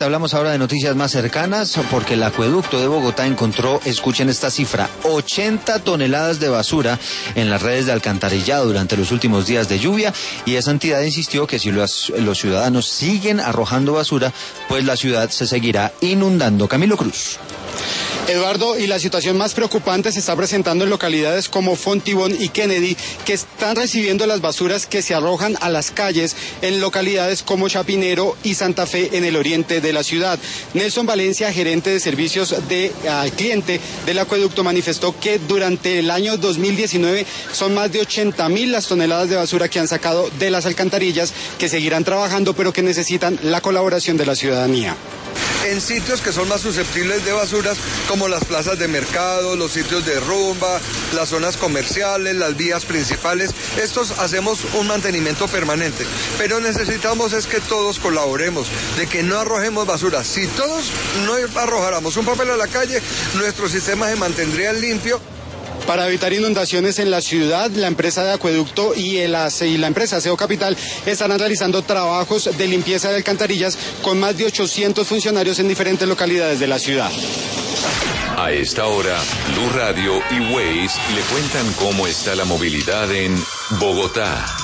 Hablamos ahora de noticias más cercanas porque el acueducto de Bogotá encontró, escuchen esta cifra, 80 toneladas de basura en las redes de alcantarillado durante los últimos días de lluvia, y esa entidad insistió que si los ciudadanos siguen arrojando basura, pues la ciudad se seguirá inundando. Camilo Cruz. Eduardo, y la situación más preocupante se está presentando en localidades como Fontibón y Kennedy, que están recibiendo las basuras que se arrojan a las calles en localidades como Chapinero y Santa Fe en el oriente de la ciudad. Nelson Valencia, gerente de servicios al cliente del acueducto, manifestó que durante el año 2019 son más de 80.000 las toneladas de basura que han sacado de las alcantarillas, que seguirán trabajando pero que necesitan la colaboración de la ciudadanía. En sitios que son más susceptibles de basuras, como las plazas de mercado, los sitios de rumba, las zonas comerciales, las vías principales, estos hacemos un mantenimiento permanente, pero necesitamos es que todos colaboremos, de que no arrojemos basura. Si todos no arrojáramos un papel a la calle, nuestro sistema se mantendría limpio. Para evitar inundaciones en la ciudad, la empresa de acueducto y la empresa Aseo Capital estarán realizando trabajos de limpieza de alcantarillas con más de 800 funcionarios en diferentes localidades de la ciudad. A esta hora, Blue Radio y Waze le cuentan cómo está la movilidad en Bogotá.